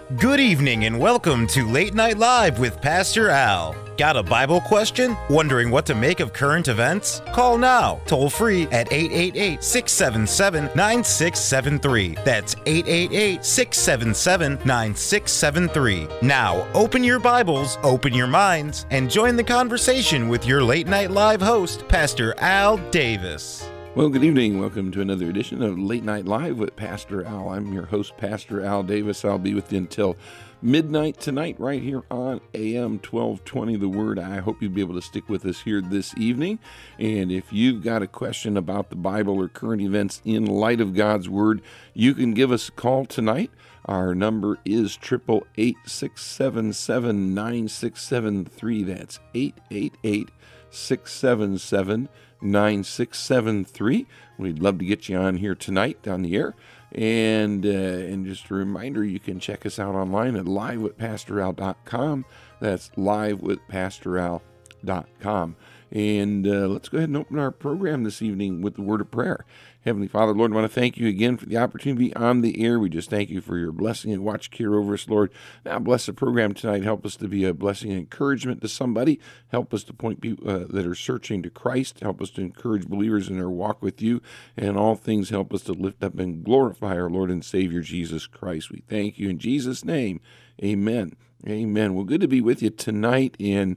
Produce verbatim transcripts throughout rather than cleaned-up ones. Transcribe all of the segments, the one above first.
Good evening and welcome to Late Night Live with Pastor Al. Got a Bible question? Wondering what to make of current events? Call now, toll free at eight eight eight, six seven seven, nine six seven three. That's eight eight eight, six seven seven, nine six seven three. Now, open your Bibles, open your minds, and join the conversation with your Late Night Live host, Pastor Al Davis. Well, good evening. Welcome to another edition of Late Night Live with Pastor Al. I'm your host, Pastor Al Davis. I'll be with you until midnight tonight right here on A M twelve twenty, The Word. I hope you'll be able to stick with us here this evening. And if you've got a question about the Bible or current events in light of God's Word, you can give us a call tonight. Our number is eight eight eight, six seven seven, nine six seven three. That's eight eight eight, six seven seven, nine six seven three. We'd love to get you on here tonight on the air. And uh, and just a reminder, you can check us out online at live with pastor al dot com. That's live with pastor al dot com. And uh, let's go ahead and open our program this evening with the word of prayer. Heavenly Father, Lord, I want to thank you again for the opportunity on the air. We just thank you for your blessing and watch care over us, Lord. Now bless the program tonight. Help us to be a blessing and encouragement to somebody. Help us to point people uh, that are searching to Christ. Help us to encourage believers in their walk with you. And all things help us to lift up and glorify our Lord and Savior, Jesus Christ. We thank you in Jesus' name. Amen. Amen. Well, good to be with you tonight in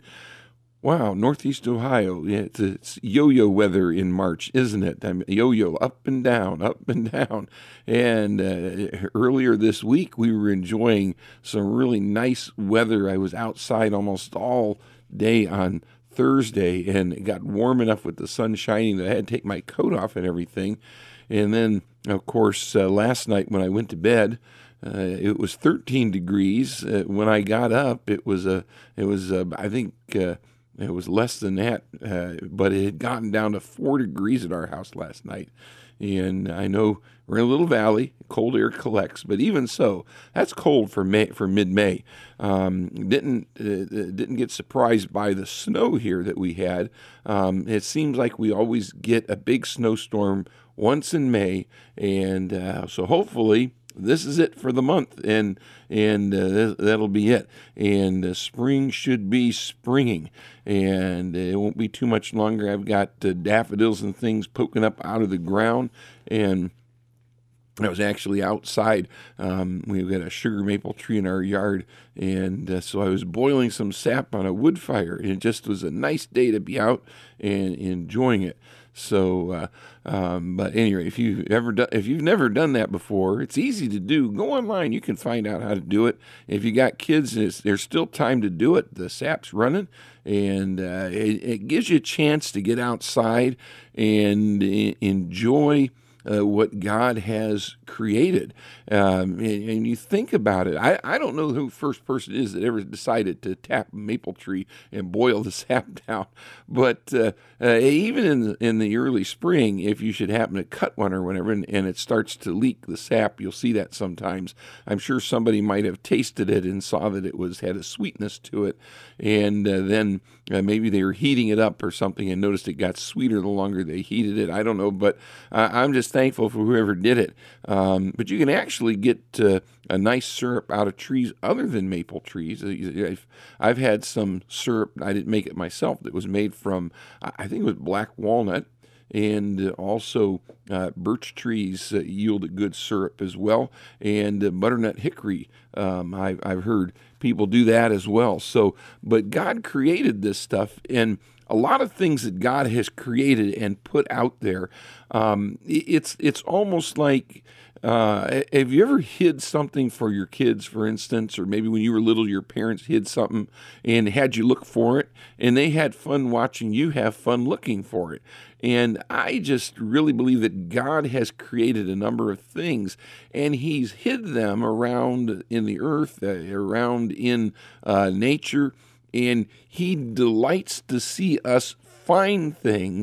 Wow, Northeast Ohio. Yeah, it's, it's yo-yo weather in March, isn't it? I mean, yo-yo, up and down, up and down. And uh, earlier this week, we were enjoying some really nice weather. I was outside almost all day on Thursday, and it got warm enough with the sun shining that I had to take my coat off and everything. And then, of course, uh, last night when I went to bed, uh, it was thirteen degrees. Uh, when I got up, it was, a, it was uh, I think... Uh, It was less than that, uh, but it had gotten down to four degrees at our house last night. And I know we're in a little valley, cold air collects, but even so, that's cold for May, for mid-May. Um, didn't uh, didn't get surprised by the snow here that we had. Um, it seems like we always get a big snowstorm once in May, and uh, so hopefully this is it for the month, and and uh, that'll be it. And uh, spring should be springing, and it won't be too much longer. I've got uh, daffodils and things poking up out of the ground, and I was actually outside. Um, we've got a sugar maple tree in our yard, and uh, so I was boiling some sap on a wood fire, and it just was a nice day to be out and enjoying it. So, uh, um, but anyway, if you've ever done, if you've never done that before, it's easy to do. Go online; you can find out how to do it. If you got kids, it's, there's still time to do it. The sap's running, and uh, it, it gives you a chance to get outside and uh, enjoy Uh, what God has created. Um, and, and you think about it, I, I don't know who the first person is that ever decided to tap a maple tree and boil the sap down, but uh, uh, even in the, in the early spring, if you should happen to cut one or whatever, and, and it starts to leak the sap, you'll see that sometimes. I'm sure somebody might have tasted it and saw that it was had a sweetness to it, and uh, then uh, maybe they were heating it up or something and noticed it got sweeter the longer they heated it. I don't know, but uh, I'm just thankful for whoever did it. Um, but you can actually get uh, a nice syrup out of trees other than maple trees. I've, I've had some syrup, I didn't make it myself, that was made from, I think it was black walnut, and also uh, birch trees uh, yield a good syrup as well, and uh, butternut hickory. Um, I've, I've heard people do that as well. So, but God created this stuff, and a lot of things that God has created and put out there, um, it's it's almost like, uh, have you ever hid something for your kids, for instance, or maybe when you were little, your parents hid something and had you look for it, and they had fun watching you have fun looking for it. And I just really believe that God has created a number of things, and he's hid them around in the earth, uh, around in uh, nature, and he delights to see us find things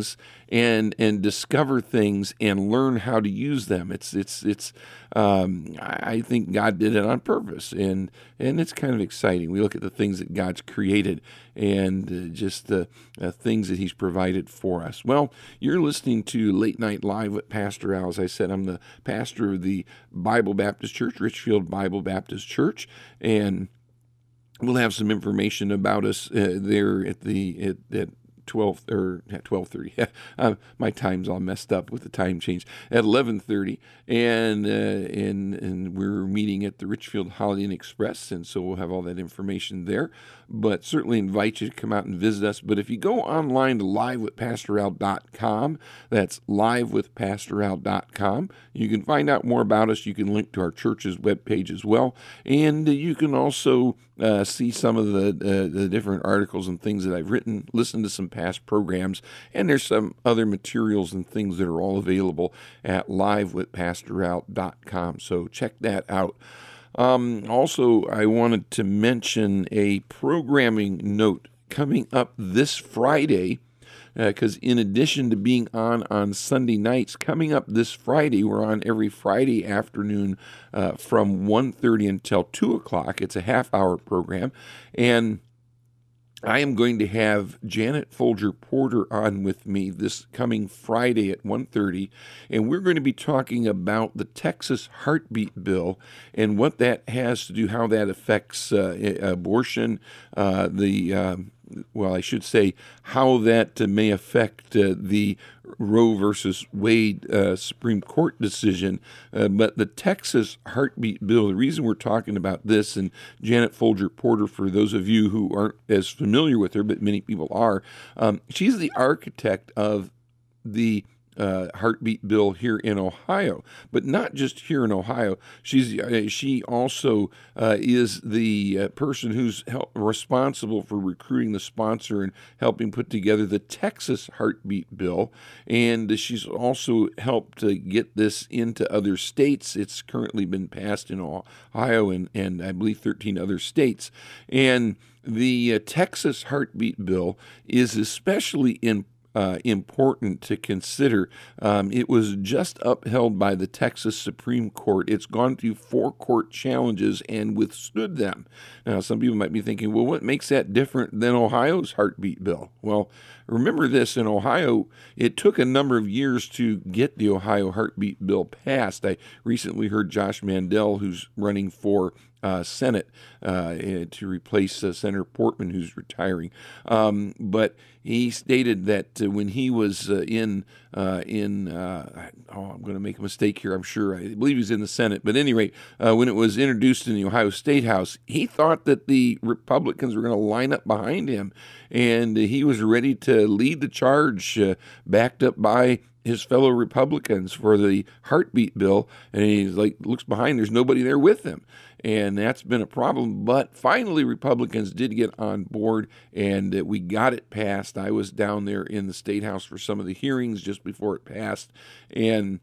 and and discover things and learn how to use them. It's it's it's. Um, I think God did it on purpose, and and it's kind of exciting. We look at the things that God's created and uh, just the uh, things that He's provided for us. Well, you're listening to Late Night Live with Pastor Al. As I said, I'm the pastor of the Bible Baptist Church, Richfield Bible Baptist Church, and we'll have some information about us uh, there at the at, at twelve or at twelve thirty. uh, my time's all messed up with the time change. At eleven thirty, and uh, and and we're meeting at the Richfield Holiday Inn Express, and so we'll have all that information there. But certainly invite you to come out and visit us. But if you go online to live with pastor al dot com, that's live with pastor al dot com. You can find out more about us. You can link to our church's webpage as well, and you can also uh, see some of the uh, the different articles and things that I've written. Listen to some past programs, and there's some other materials and things that are all available at live with pastor al dot com. So check that out. Um, also, I wanted to mention a programming note coming up this Friday, because uh, in addition to being on on Sunday nights, coming up this Friday, we're on every Friday afternoon uh, from one thirty until two o'clock. It's a half-hour program, and I am going to have Janet Folger Porter on with me this coming Friday at one thirty, and we're going to be talking about the Texas Heartbeat Bill and what that has to do, how that affects uh, abortion, uh, the uh, well, I should say how that uh, may affect uh, the Roe versus Wade uh, Supreme Court decision. Uh, but the Texas Heartbeat Bill, the reason we're talking about this, and Janet Folger Porter, for those of you who aren't as familiar with her, but many people are, um, she's the architect of the Uh, heartbeat bill here in Ohio, but not just here in Ohio. She's uh, she also uh, is the uh, person who's help, responsible for recruiting the sponsor and helping put together the Texas Heartbeat Bill, and she's also helped to get this into other states. It's currently been passed in Ohio and, and I believe thirteen other states, and the uh, Texas Heartbeat Bill is especially important. Uh, important to consider. Um, it was just upheld by the Texas Supreme Court. It's gone through four court challenges and withstood them. Now, some people might be thinking, well, what makes that different than Ohio's heartbeat bill? Well, remember this, in Ohio, it took a number of years to get the Ohio heartbeat bill passed. I recently heard Josh Mandel, who's running for Uh, Senate uh, to replace uh, Senator Portman, who's retiring. Um, but he stated that uh, when he was uh, in uh, in uh, oh, I'm going to make a mistake here. I'm sure I believe he was in the Senate. But at any rate, uh, when it was introduced in the Ohio State House, he thought that the Republicans were going to line up behind him, and he was ready to lead the charge, uh, backed up by his fellow Republicans for the heartbeat bill. And he's like, looks behind, there's nobody there with him. And that's been a problem. But finally, Republicans did get on board, and uh, we got it passed. I was down there in the State House for some of the hearings just before it passed, and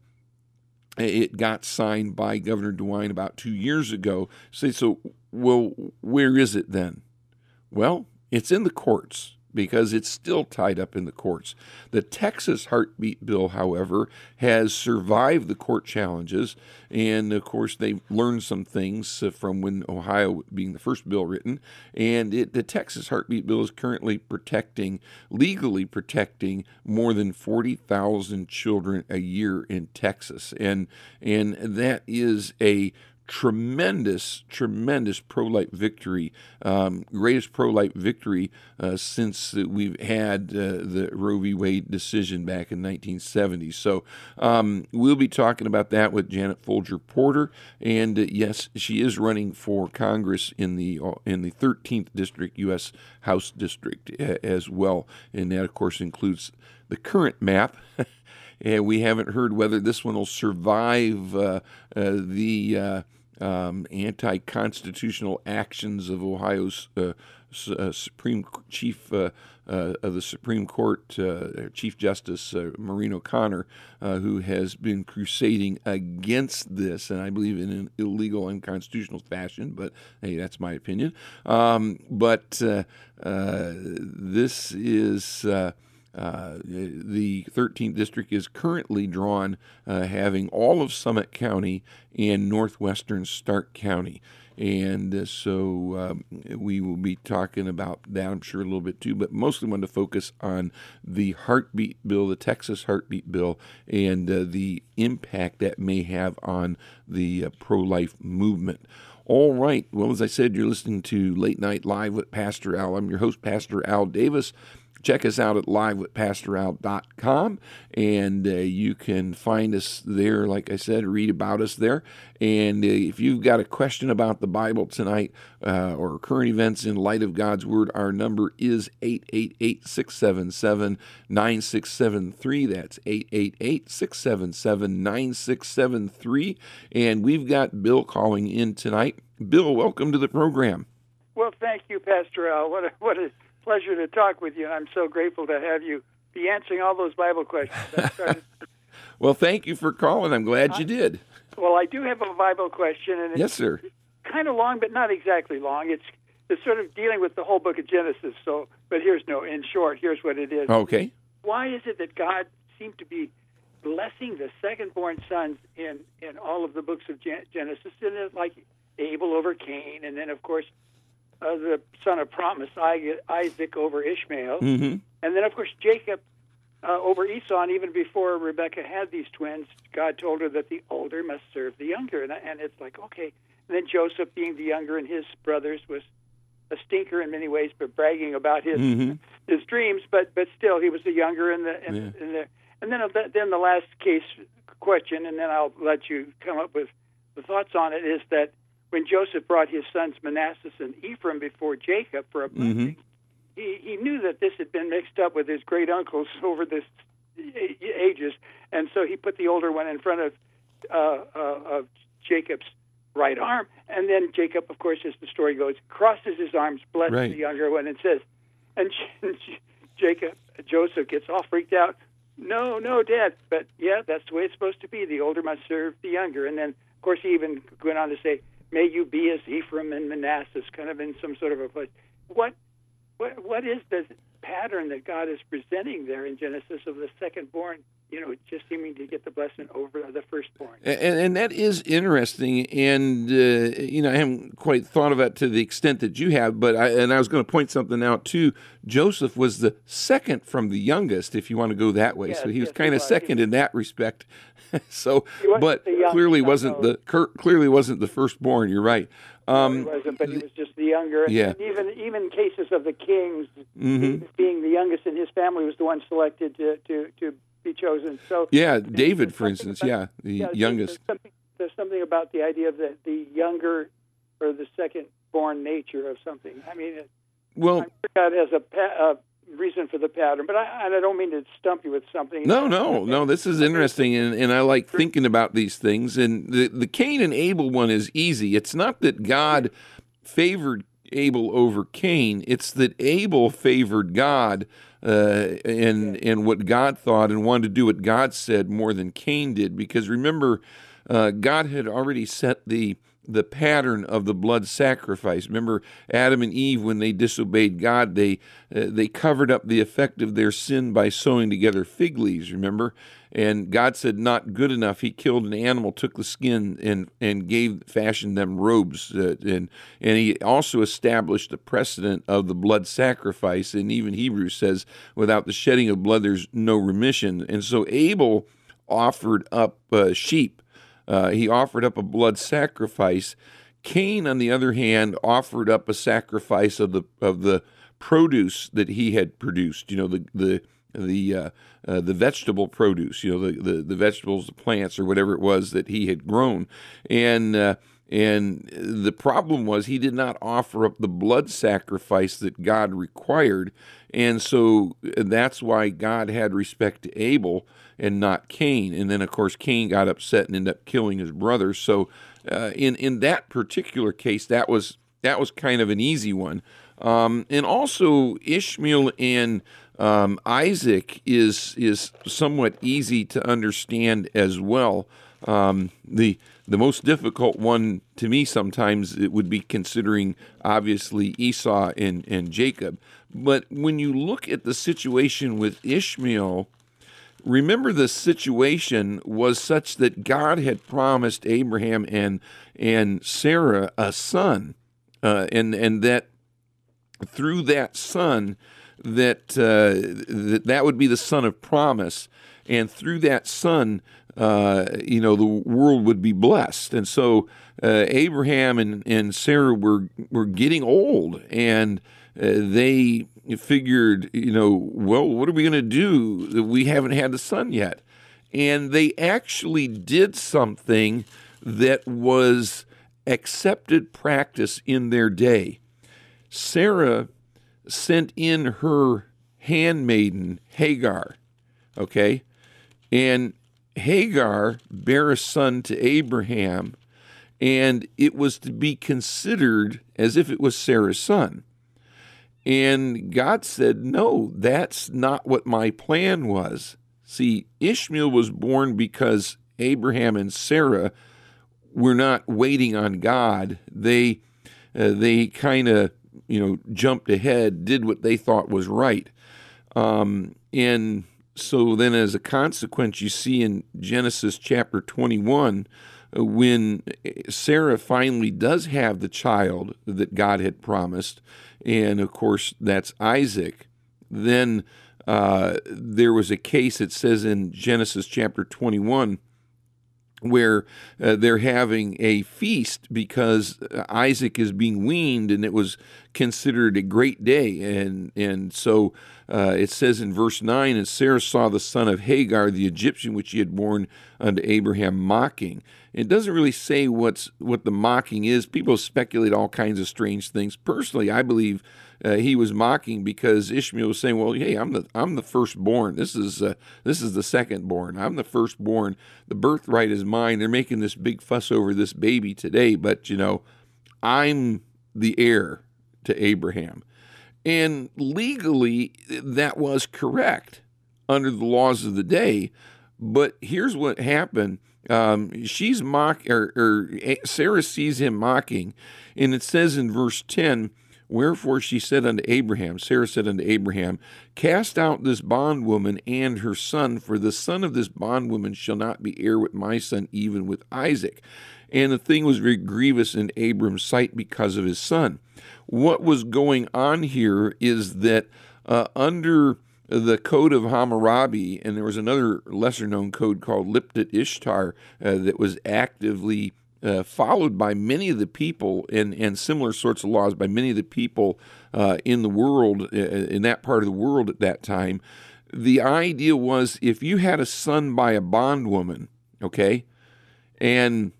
it got signed by Governor DeWine about two years ago. So, so well, where is it then? Well, it's in the courts, because it's still tied up in the courts. The Texas Heartbeat Bill, however, has survived the court challenges, and of course they've learned some things from when Ohio being the first bill written, and it, the Texas Heartbeat Bill is currently protecting, legally protecting, more than forty thousand children a year in Texas, and and that is a tremendous, tremendous pro-life victory, um, greatest pro-life victory uh, since we've had uh, the Roe v. Wade decision back in nineteen seventy. So um, we'll be talking about that with Janet Folger Porter, and uh, yes, she is running for Congress in the uh, in the thirteenth District, U S House District uh, as well, and that, of course, includes the current map. And we haven't heard whether this one will survive uh, uh, the uh, um, anti-constitutional actions of Ohio's uh, uh, Supreme Chief uh, uh, of the Supreme Court, uh, Chief Justice uh, Maureen O'Connor, uh, who has been crusading against this, and I believe in an illegal, unconstitutional fashion. But hey, that's my opinion. Um, but uh, uh, this is. Uh, Uh, the thirteenth District is currently drawn, uh, having all of Summit County and northwestern Stark County. And uh, so um, we will be talking about that, I'm sure, a little bit too, but mostly want to focus on the heartbeat bill, the Texas heartbeat bill, and uh, the impact that may have on the uh, pro-life movement. All right. Well, as I said, you're listening to Late Night Live with Pastor Al. I'm your host, Pastor Al Davis. Check us out at live with pastor al dot com, and uh, you can find us there, like I said, read about us there. And uh, if you've got a question about the Bible tonight uh, or current events in light of God's Word, our number is eight eight eight, six seven seven, nine six seven three. That's eight eight eight, six seven seven, nine six seven three. And we've got Bill calling in tonight. Bill, welcome to the program. Well, thank you, Pastor Al. What a, what a pleasure to talk with you. I'm so grateful to have you be answering all those Bible questions. Well, thank you for calling. I'm glad you did. Well, I do have a Bible question, and it's yes, sir. kind of long, but not exactly long. It's it's sort of dealing with the whole book of Genesis. So, but here's no. In short, here's what it is. Okay. Why is it that God seemed to be blessing the second-born sons in in all of the books of Genesis? And it's like Abel over Cain, and then of course. Uh, the son of promise, Isaac over Ishmael. Mm-hmm. And then, of course, Jacob uh, over Esau. And even before Rebekah had these twins, God told her that the older must serve the younger. And, and it's like, okay. And then Joseph, being the younger and his brothers, was a stinker in many ways, but bragging about his mm-hmm. his dreams. But but still, he was the younger. And the, and, yeah. and, the, and then, then the last case question, and then I'll let you come up with the thoughts on it, is that when Joseph brought his sons Manasseh and Ephraim before Jacob for a blessing, mm-hmm. he, he knew that this had been mixed up with his great uncles over the ages, and so he put the older one in front of uh, uh, of Jacob's right arm, and then Jacob, of course, as the story goes, crosses his arms, blesses right. the younger one, and says, and Jacob, Joseph gets all freaked out. No, no, Dad, but yeah, that's the way it's supposed to be. The older must serve the younger, and then, of course, he even went on to say, may you be as Ephraim and Manasseh, kind of in some sort of a place. What, what, what is the pattern that God is presenting there in Genesis of the second-born, you know, just seeming to get the blessing over the firstborn? And, and that is interesting, and, uh, you know, I haven't quite thought of it to the extent that you have, but I, and I was going to point something out, too. Joseph was the second from the youngest, if you want to go that way, yes, so he was yes, kind he of was. second in that respect. So, wasn't but the youngest, clearly I wasn't know. the cur- clearly wasn't the firstborn. You're right. Um, No, he wasn't, but he was just the younger. Yeah. And even even cases of the kings, mm-hmm. being the youngest in his family, was the one selected to to, to be chosen. So yeah, David, for something instance, about- yeah, the yeah, youngest. There's something, there's something about the idea of the, the younger or the second-born nature of something. I mean, it, Well, I'm sure God has a, pa- a reason for the pattern, but I, and I don't mean to stump you with something. No, no, no. This is interesting, and, and I like thinking about these things. And the, the Cain and Abel one is easy. It's not that God favored Abel over Cain. It's that Abel favored God uh, and and what God thought and wanted to do what God said more than Cain did. Because remember, uh, God had already set the the pattern of the blood sacrifice. Remember, Adam and Eve, when they disobeyed God, they uh, they covered up the effect of their sin by sewing together fig leaves, remember? And God said, not good enough. He killed an animal, took the skin, and and gave fashioned them robes. Uh, and and he also established the precedent of the blood sacrifice. And even Hebrews says, without the shedding of blood, there's no remission. And so Abel offered up uh, sheep. Uh, he offered up a blood sacrifice. Cain, on the other hand, offered up a sacrifice of the of the produce that he had produced. You know, the the the uh, uh, the vegetable produce. You know, the, the the vegetables, the plants, or whatever it was that he had grown. And uh, and the problem was he did not offer up the blood sacrifice that God required, and so that's why God had respect to Abel and not Cain. And then, of course, Cain got upset and ended up killing his brother. So uh, in in that particular case, that was that was kind of an easy one. Um, and also Ishmael and um, Isaac is is somewhat easy to understand as well. Um, the the most difficult one to me sometimes it would be considering obviously Esau and, and Jacob. But when you look at the situation with Ishmael, remember the situation was such that God had promised Abraham and and Sarah a son, uh, and and that through that son, that, uh, that that would be the son of promise, and through that son, uh, you know, the world would be blessed. And so uh, Abraham and, and Sarah were were getting old, and uh, they figured, you know, well, what are we going to do? We haven't had a son yet. And they actually did something that was accepted practice in their day. Sarah sent in her handmaiden, Hagar, okay? And Hagar bare a son to Abraham, and it was to be considered as if it was Sarah's son. And God said, no, that's not what my plan was. See, Ishmael was born because Abraham and Sarah were not waiting on God. They uh, they kind of, you know, jumped ahead, did what they thought was right. Um, and so then as a consequence, you see in Genesis chapter twenty-one, uh, when Sarah finally does have the child that God had promised, and of course that's Isaac, then uh, there was a case, it says in Genesis chapter twenty-one, where uh, they're having a feast because Isaac is being weaned, and it was considered a great day. And and so uh, it says in verse nine, and Sarah saw the son of Hagar, the Egyptian, which he had borne unto Abraham, mocking. It doesn't really say what's what the mocking is. People speculate all kinds of strange things. Personally, I believe uh, he was mocking because Ishmael was saying, "Well, hey, I'm the I'm the firstborn. This is uh, this is the secondborn. I'm the firstborn. The birthright is mine. They're making this big fuss over this baby today, but you know, I'm the heir to Abraham." And legally, that was correct under the laws of the day. But here's what happened. Um, she's mock, or, or Sarah sees him mocking, and it says in verse ten, wherefore she said unto Abraham, Sarah said unto Abraham, cast out this bondwoman and her son, for the son of this bondwoman shall not be heir with my son, even with Isaac. And the thing was very grievous in Abram's sight because of his son. What was going on here is that uh, under the code of Hammurabi, and there was another lesser-known code called Liptat Ishtar uh, that was actively uh, followed by many of the people, and, and similar sorts of laws by many of the people uh, in the world, uh, in that part of the world at that time. The idea was if you had a son by a bondwoman, okay, and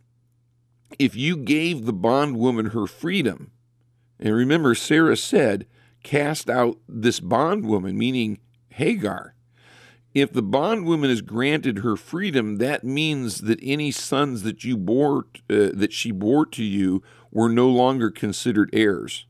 if you gave the bondwoman her freedom, and remember Sarah said, cast out this bondwoman, meaning Hagar. If the bondwoman is granted her freedom, that means that any sons that you bore, uh, that she bore to you, were no longer considered heirs.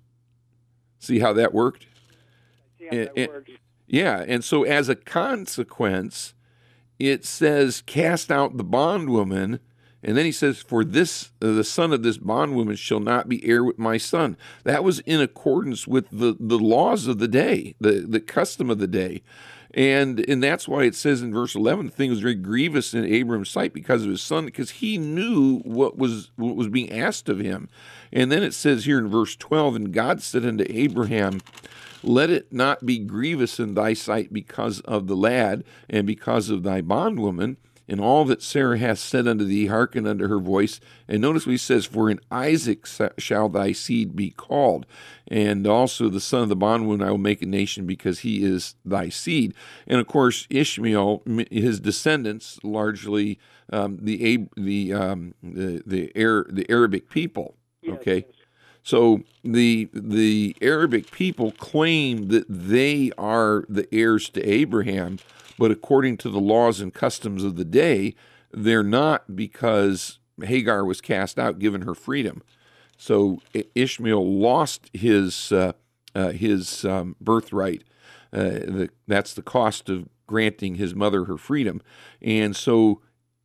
See how that worked? Yeah, and, that and, works. Yeah, and so as a consequence, it says, cast out the bondwoman, and then he says, for this, uh, the son of this bondwoman shall not be heir with my son. That was in accordance with the, the laws of the day, the, the custom of the day. And and that's why it says in verse eleven, the thing was very grievous in Abram's sight because of his son, because he knew what was what was being asked of him. And then it says here in verse twelve, and God said unto Abraham, let it not be grievous in thy sight because of the lad and because of thy bondwoman, and all that Sarah hath said unto thee, hearken unto her voice. And notice what he says, for in Isaac shall thy seed be called. And also the son of the bondwoman I will make a nation, because he is thy seed. And of course, Ishmael, his descendants, largely um, the the um, the the, Air, the Arabic people. Yes, Okay, yes. so the the Arabic people claim that they are the heirs to Abraham. But according to the laws and customs of the day, they're not, because Hagar was cast out, given her freedom. So Ishmael lost his uh, uh, his um, birthright. Uh, the, that's the cost of granting his mother her freedom. And so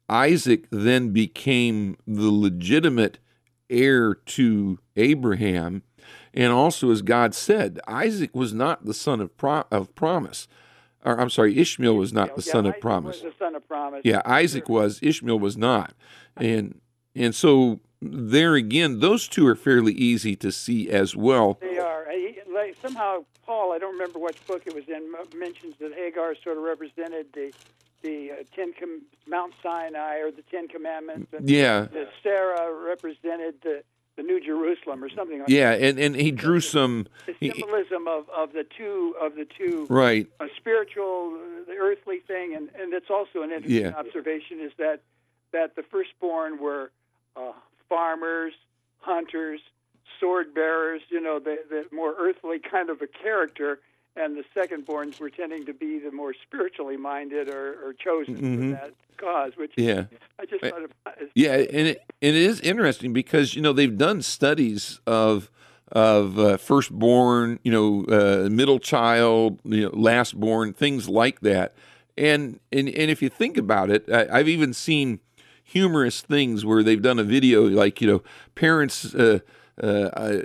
Isaac then became the legitimate heir to Abraham. And also, as God said, Isaac was not the son of, pro- of promise. Or, I'm sorry, Ishmael was not the yeah, son Isaac of promise. Was the son of promise. Yeah, Isaac Sure. was, Ishmael was not. And and so there again, those two are fairly easy to see as well. They are. He, like, somehow, Paul, I don't remember which book it was in, mentions that Hagar sort of represented the the uh, Ten Com- Mount Sinai or the Ten Commandments. And Yeah. that Sarah represented the, the New Jerusalem or something like Yeah, that. and, and he drew some... The he- symbolism of, of the two of the two right. a spiritual, uh, the earthly thing, and, and it's also an interesting Yeah. observation is that that the firstborn were uh, farmers, hunters, sword bearers, you know, the, the more earthly kind of a character, and the secondborns were tending to be the more spiritually minded or, or chosen Mhm. for that cause, which Yeah. I just thought of. Yeah, and it, and it is interesting because, you know, they've done studies of of uh, firstborn, you know, uh, middle child, you know, lastborn, things like that. And and, and if you think about it, I, I've even seen humorous things where they've done a video like, you know, parents uh, uh, uh,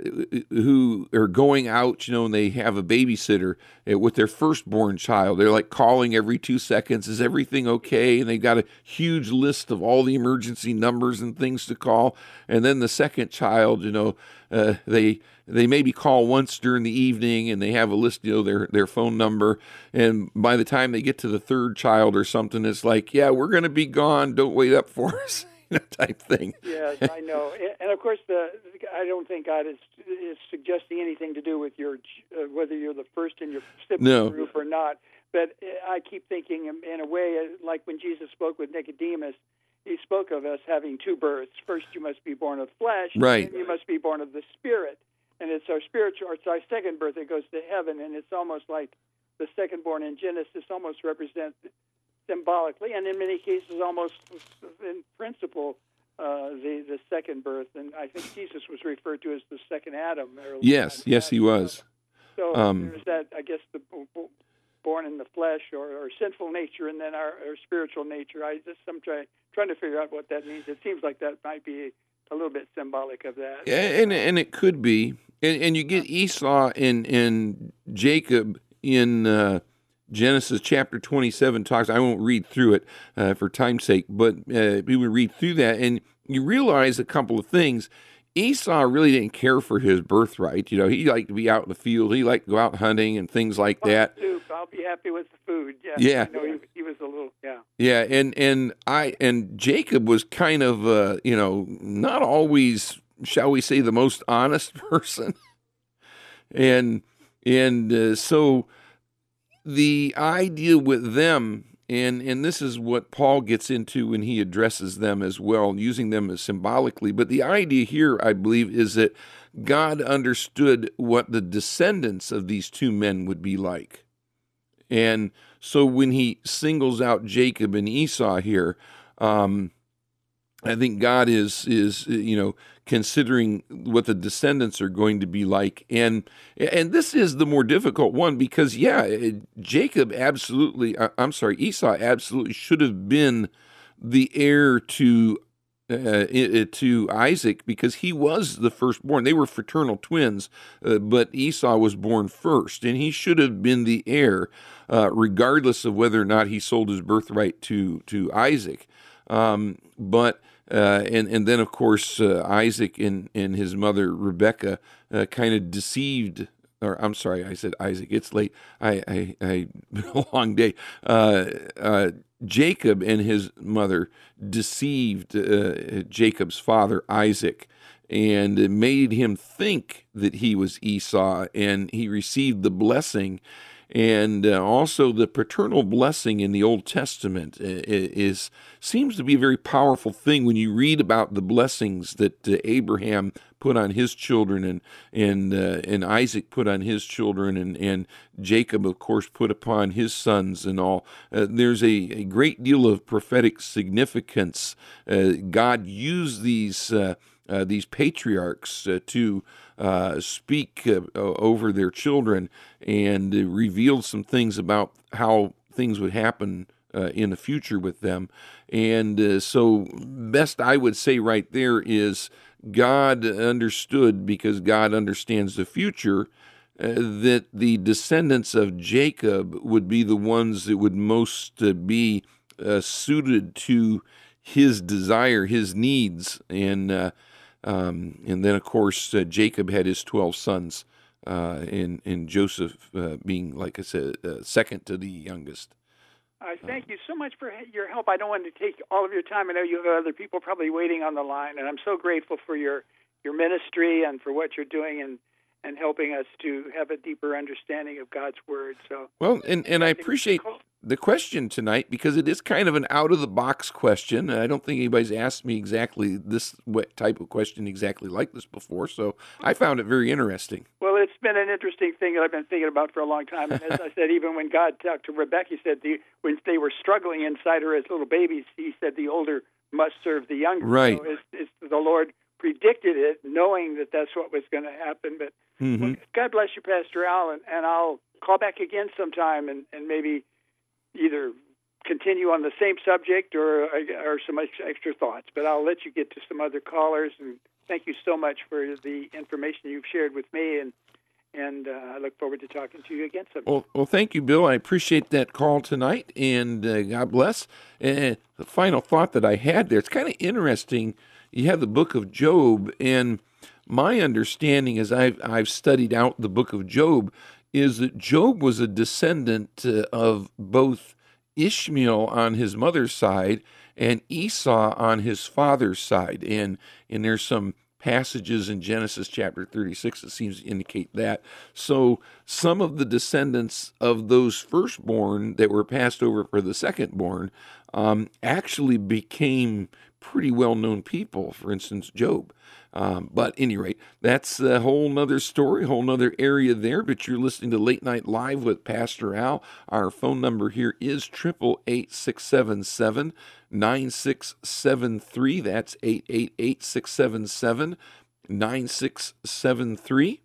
who are going out, you know, and they have a babysitter uh, with their firstborn child. They're like calling every two seconds, is everything okay? And they've got a huge list of all the emergency numbers and things to call. And then the second child, you know, uh, they they maybe call once during the evening and they have a list, you know, their, their phone number. And by the time they get to the third child or something, it's like, yeah, we're going to be gone. Don't wait up for us. Type thing. Yes, I know, and of course, the I don't think God is is suggesting anything to do with your uh, whether you're the first in your sibling No. group or not. But I keep thinking, in, in a way, like when Jesus spoke with Nicodemus, he spoke of us having two births. First, you must be born of flesh, Right. and you must be born of the Spirit. And it's our spiritual, it's our second birth that goes to heaven, and it's almost like the second born in Genesis almost represents symbolically, and in many cases, almost in principle, uh, the the second birth. And I think Jesus was referred to as the second Adam. Or Yes, yes, he was. So Um, there's that, I guess, the b- b- born in the flesh or, or sinful nature, and then our, our spiritual nature. I just I'm trying trying to figure out what that means. It seems like that might be a little bit symbolic of that. And and it could be, and, and you get Esau and and Jacob in uh, Genesis chapter twenty-seven talks. I won't read through it uh, for time's sake, but uh, we would read through that, and you realize a couple of things. Esau really didn't care for his birthright. You know, he liked to be out in the field. He liked to go out hunting and things like that. Soup. I'll be happy with the food. Yeah. Yeah. I know he, he was a little. Yeah. Yeah, and and I and Jacob was kind of uh, you know, not always, shall we say, the most honest person, and and uh, so the idea with them, and and this is what Paul gets into when he addresses them as well, using them as symbolically. But the idea here, I believe, is that God understood what the descendants of these two men would be like. And so when he singles out Jacob and Esau here, um, I think God is is you know considering what the descendants are going to be like, and and this is the more difficult one because yeah, Jacob absolutely, I'm sorry, Esau absolutely should have been the heir to uh, to Isaac because he was the firstborn. They were fraternal twins, uh, but Esau was born first, and he should have been the heir, uh, regardless of whether or not he sold his birthright to to Isaac. Um, but uh, and and then of course uh, Isaac and, and his mother Rebecca uh, kind of deceived, or I'm sorry, I said Isaac. It's late. I I, I been a long day. Uh, uh, Jacob and his mother deceived uh, Jacob's father Isaac and made him think that he was Esau, and he received the blessing. And uh, also the paternal blessing in the Old Testament is seems to be a very powerful thing when you read about the blessings that uh, Abraham put on his children, and and uh, and Isaac put on his children, and, and Jacob, of course, put upon his sons and all. Uh, there's a, a great deal of prophetic significance. Uh, God used these uh, uh, these patriarchs uh, to Uh, speak uh, over their children and uh, revealed some things about how things would happen uh, in the future with them. And uh, so best I would say right there is God understood, because God understands the future, uh, that the descendants of Jacob would be the ones that would most uh, be uh, suited to his desire, his needs. And uh, um, and then, of course, uh, Jacob had his twelve sons, uh, and, and Joseph uh, being, like I said, uh, second to the youngest. I thank you so much for your help. I don't want to take all of your time. I know you have other people probably waiting on the line, and I'm so grateful for your, your ministry and for what you're doing and, and helping us to have a deeper understanding of God's Word. So well, and, and I appreciate the question tonight, because it is kind of an out-of-the-box question. I don't think anybody's asked me exactly this type of question exactly like this before, so I found it very interesting. Well, it's been an interesting thing that I've been thinking about for a long time. And as I said, even when God talked to Rebecca, he said the, when they were struggling inside her as little babies, he said the older must serve the younger. Right. So it's, it's, the Lord predicted it, knowing that that's what was going to happen. But mm-hmm. well, God bless you, Pastor Al, and, and I'll call back again sometime and, and maybe either continue on the same subject or or some extra thoughts. But I'll let you get to some other callers, and thank you so much for the information you've shared with me, and and uh, I look forward to talking to you again sometime. Well, well, thank you, Bill. I appreciate that call tonight, and uh, God bless. And the final thought that I had there, it's kind of interesting. You have the book of Job, and my understanding as I've, I've studied out the book of Job is that Job was a descendant uh, of both Ishmael on his mother's side and Esau on his father's side. And, and there's some passages in Genesis chapter thirty-six that seems to indicate that. So some of the descendants of those firstborn that were passed over for the secondborn um, actually became pretty well-known people, for instance, Job. Um, but at any rate, that's a whole nother story, whole nother area there. But you're listening to Late Night Live with Pastor Al. Our phone number here is eight eight eight, six seven seven, nine six seven three. That's eight eight eight, six seven seven, nine six seven three.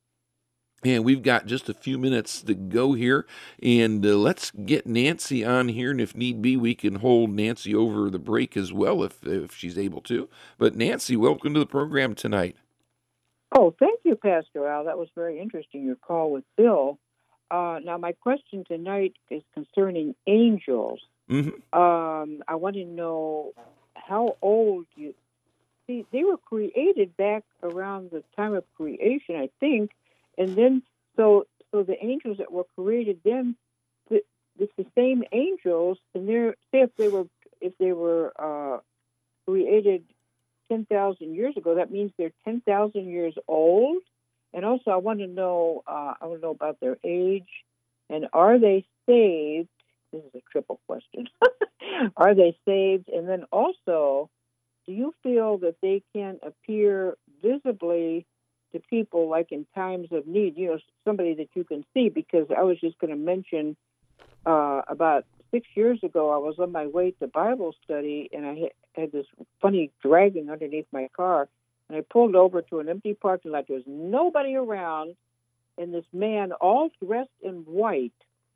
And we've got just a few minutes to go here, and uh, let's get Nancy on here, and if need be, we can hold Nancy over the break as well if if she's able to. But Nancy, welcome to the program tonight. Oh, thank you, Pastor Al. That was very interesting, your call with Bill. Uh, now, my question tonight is concerning angels. Mm-hmm. Um, I want to know how old you... See, they were created back around the time of creation, I think. And then, so so the angels that were created then, it's the same angels, and they're say if they were if they were uh, created ten thousand years ago, that means they're ten thousand years old. And also, I want to know uh, I want to know about their age, and are they saved? This is a triple question. Are they saved? And then also, do you feel that they can appear visibly to people like in times of need, you know, somebody that you can see? Because I was just going to mention uh, about six years ago, I was on my way to Bible study, and I had this funny dragging underneath my car, and I pulled over to an empty parking lot. There was nobody around, and this man, all dressed in white,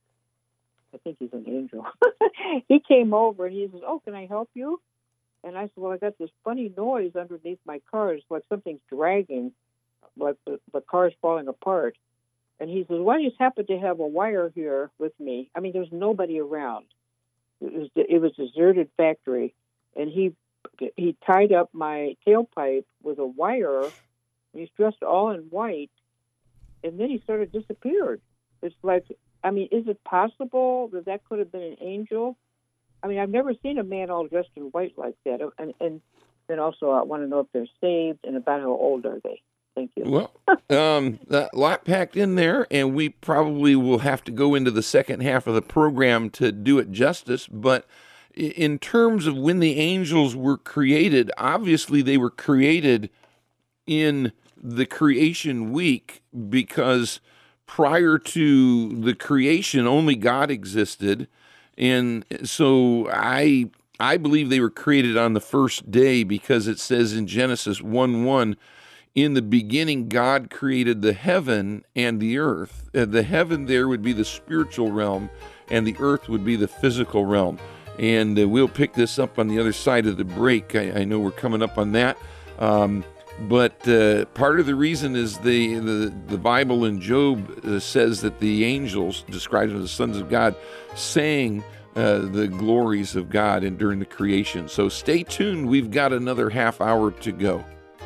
I think he's an angel, he came over, and he says, "Oh, can I help you?" And I said, "Well, I got this funny noise underneath my car. It's like something's dragging. Like the, the car's falling apart." And he says, "Well, I just happen to have a wire here with me." I mean, there's nobody around. It was it was a deserted factory, and he he tied up my tailpipe with a wire. And he's dressed all in white, and then he sort of disappeared. It's like, I mean, is it possible that that could have been an angel? I mean, I've never seen a man all dressed in white like that. And and then also, I want to know if they're saved and about how old are they. Thank you. Well, um, a lot packed in there, and we probably will have to go into the second half of the program to do it justice. But in terms of when the angels were created, obviously they were created in the creation week, because prior to the creation, only God existed. And so I I believe they were created on the first day, because it says in Genesis one one, "In the beginning, God created the heaven and the earth." Uh, the heaven there would be the spiritual realm, and the earth would be the physical realm. And uh, we'll pick this up on the other side of the break. I, I know we're coming up on that. Um, but uh, part of the reason is the, the, the Bible in Job uh, says that the angels, described as the sons of God, sang uh, the glories of God and during the creation. So stay tuned. We've got another half hour to go.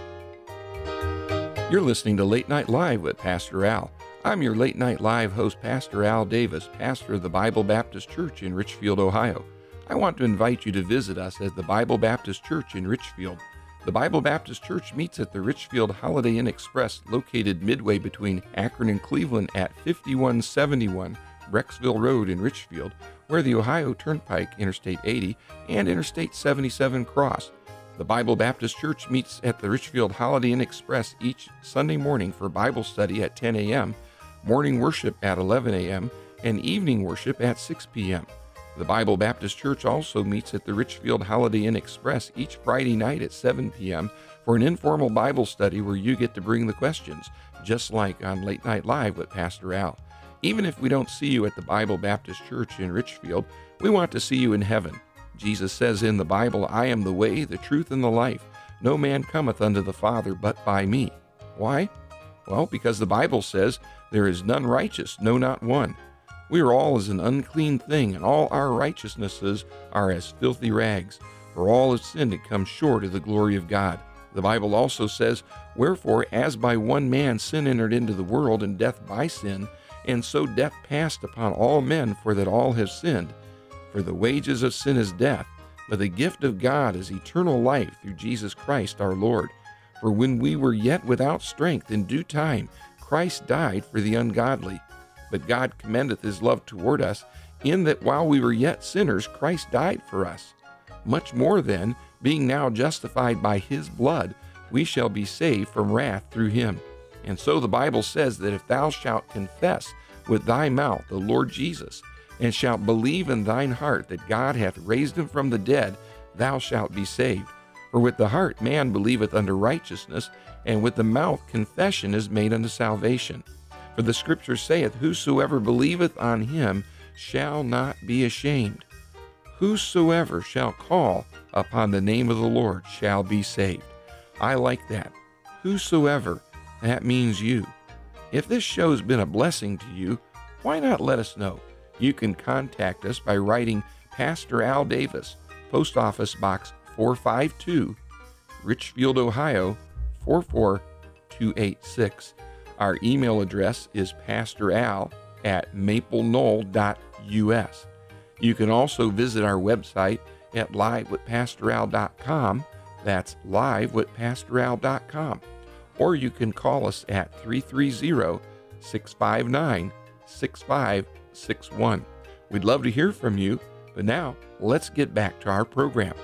You're listening to Late Night Live with Pastor Al. I'm your Late Night Live host, Pastor Al Davis, pastor of the Bible Baptist Church in Richfield, Ohio. I want to invite you to visit us at the Bible Baptist Church in Richfield. The Bible Baptist Church meets at the Richfield Holiday Inn Express, located midway between Akron and Cleveland at fifty-one seventy-one Brecksville Road in Richfield, where the Ohio Turnpike, Interstate eighty, and Interstate seventy-seven cross. The Bible Baptist Church meets at the Richfield Holiday Inn Express each Sunday morning for Bible study at ten a.m., morning worship at eleven a.m., and evening worship at six p.m. The Bible Baptist Church also meets at the Richfield Holiday Inn Express each Friday night at seven p.m. for an informal Bible study where you get to bring the questions, just like on Late Night Live with Pastor Al. Even if we don't see you at the Bible Baptist Church in Richfield, we want to see you in heaven. Jesus says in the Bible, "I am the way, the truth, and the life. No man cometh unto the Father but by me." Why? Well, because the Bible says, "There is none righteous, no, not one. We are all as an unclean thing, and all our righteousnesses are as filthy rags. For all have sinned and come short of the glory of God." The Bible also says, "Wherefore, as by one man sin entered into the world, and death by sin, and so death passed upon all men, for that all have sinned. For the wages of sin is death, but the gift of God is eternal life through Jesus Christ our Lord. For when we were yet without strength, in due time Christ died for the ungodly. But God commendeth his love toward us, in that while we were yet sinners, Christ died for us. Much more then, being now justified by his blood, we shall be saved from wrath through him. And so the Bible says that if thou shalt confess with thy mouth the Lord Jesus, and shalt believe in thine heart that God hath raised him from the dead, thou shalt be saved. For with the heart man believeth unto righteousness, and with the mouth confession is made unto salvation. For the Scripture saith, Whosoever believeth on him shall not be ashamed. Whosoever shall call upon the name of the Lord shall be saved. I like that. Whosoever, that means you. If this show's been a blessing to you, why not let us know? You can contact us by writing Pastor Al Davis, Post Office Box four five two, Richfield, Ohio four four two eight six. Our email address is pastoral at maple knoll dot u s. You can also visit our website at live with pastor al dot com. That's live with pastor al dot com. Or you can call us at three three zero, six five nine, six five six one. We'd love to hear from you, but now let's get back to our program.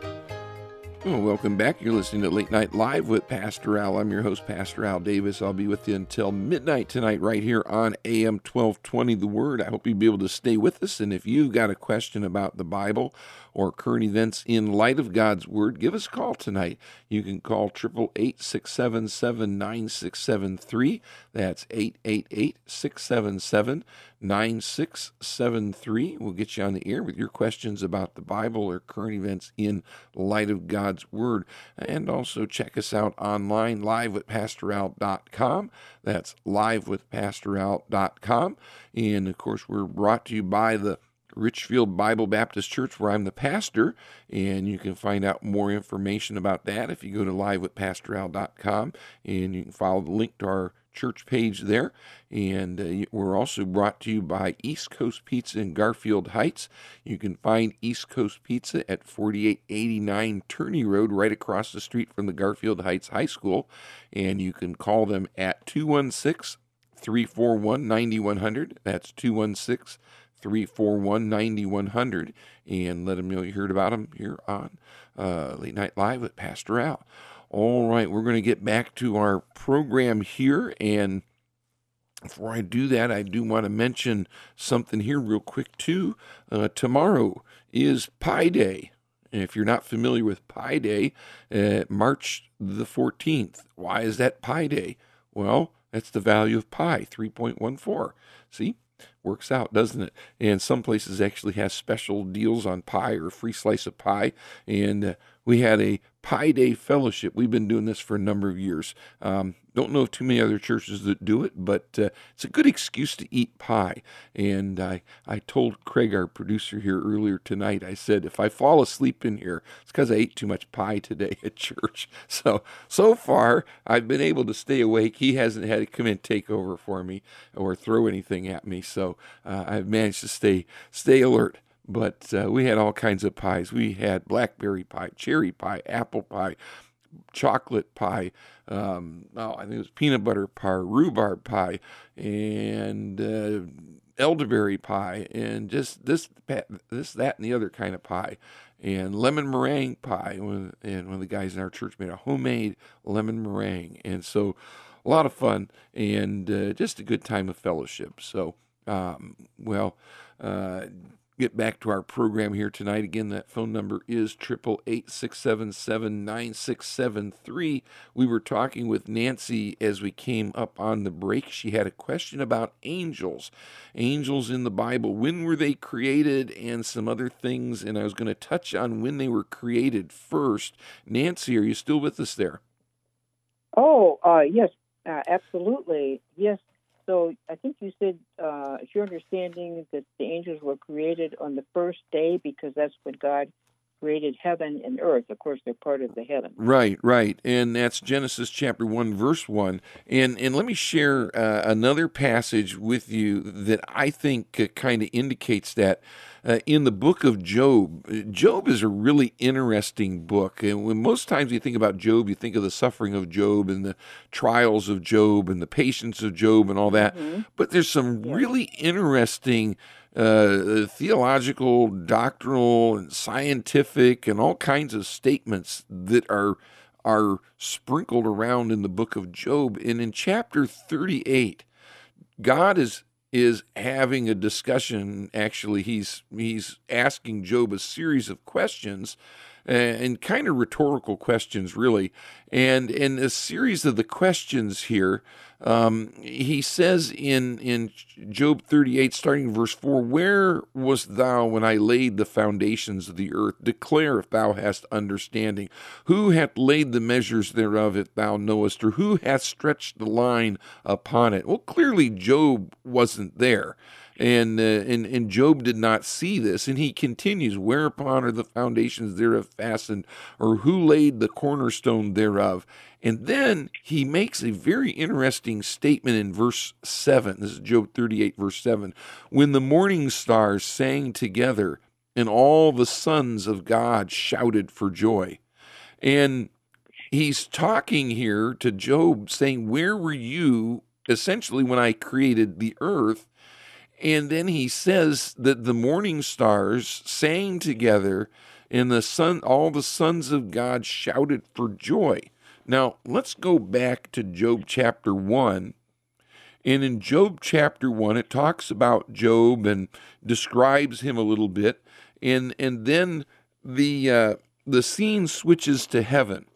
Well, welcome back. You're listening to Late Night Live with Pastor Al. I'm your host, Pastor Al Davis. I'll be with you until midnight tonight right here on A M twelve twenty The Word. I hope you'll be able to stay with us. And if you've got a question about the Bible or current events in light of God's Word, give us a call tonight. You can call eight eight eight, six seven seven, nine six seven three. That's eight eight eight, six seven seven, nine six seven three. We'll get you on the air with your questions about the Bible or current events in light of God's Word. And also check us out online, live with pastor al dot com. That's live with pastor al dot com. And of course, we're brought to you by the Richfield Bible Baptist Church, where I'm the pastor, and you can find out more information about that if you go to live with pastor al dot com, and you can follow the link to our church page there. And uh, we're also brought to you by East Coast Pizza in Garfield Heights. You can find East Coast Pizza at forty-eight eighty-nine Turney Road, right across the street from the Garfield Heights High School. And you can call them at two one six, three four one, nine one zero zero. That's two one six, three four one, nine one zero zero, and let them know you heard about them here on uh, Late Night Live with Pastor Al. All right, we're going to get back to our program here, and before I do that, I do want to mention something here real quick, too. Uh, tomorrow is Pi Day. And if you're not familiar with Pi Day, uh, March the fourteenth. Why is that Pi Day? Well, that's the value of pi, three point one four. See, Works out, doesn't it? And some places actually have special deals on pie or a free slice of pie. And uh, we had a Pie Day fellowship. We've been doing this for a number of years. Um, don't know of too many other churches that do it, but uh, it's a good excuse to eat pie. And I, I told Craig, our producer here earlier tonight, I said, if I fall asleep in here, it's because I ate too much pie today at church. So, so far, I've been able to stay awake. He hasn't had to come in and take over for me or throw anything at me. So uh, I've managed to stay stay alert. But uh, we had all kinds of pies. We had blackberry pie, cherry pie, apple pie, chocolate pie. Um, oh, I think it was peanut butter pie, rhubarb pie, and uh, elderberry pie, and just this, this, that, and the other kind of pie, and lemon meringue pie. And one of the guys in our church made a homemade lemon meringue, and so a lot of fun and uh, just a good time of fellowship. So, um, well. Uh, Get back to our program here tonight. Again, that phone number is eight eight eight, six seven seven, nine six seven three. We were talking with Nancy as we came up on the break. She had a question about angels. Angels in the Bible. When were they created and some other things? And I was going to touch on when they were created first. Nancy, are you still with us there? Oh, uh, yes, uh, absolutely. Yes. So I think you said, uh, it's your understanding that the angels were created on the first day because that's when God created heaven and earth. Of course, they're part of the heaven. Right, right. And that's Genesis chapter one, verse one. And and let me share uh, another passage with you that I think uh, kind of indicates that. Uh, in the book of Job, Job is a really interesting book. And when most times you think about Job, you think of the suffering of Job and the trials of Job and the patience of Job and all that. Mm-hmm. But there's some yeah. really interesting uh, theological, doctrinal, and scientific, and all kinds of statements that are are sprinkled around in the book of Job. And in chapter thirty-eight, God is is having a discussion. Actually, he's he's asking Job a series of questions, uh, and kind of rhetorical questions, really. And in a series of the questions here, um, he says in in Job thirty-eight, starting verse four, "Where wast thou when I laid the foundations of the earth? Declare if thou hast understanding. Who hath laid the measures thereof, if thou knowest? Or who hath stretched the line upon it?" Well, clearly Job wasn't there. And, uh, and and Job did not see this, and he continues, "Whereupon are the foundations thereof fastened, or who laid the cornerstone thereof?" And then he makes a very interesting statement in verse seven. This is Job thirty-eight, verse seven. "When the morning stars sang together, and all the sons of God shouted for joy." And he's talking here to Job, saying, where were you, essentially, when I created the earth? And then he says that the morning stars sang together, and the sun, all the sons of God shouted for joy. Now, let's go back to Job chapter one. And in Job chapter one, it talks about Job and describes him a little bit. And and then the uh, the scene switches to heaven.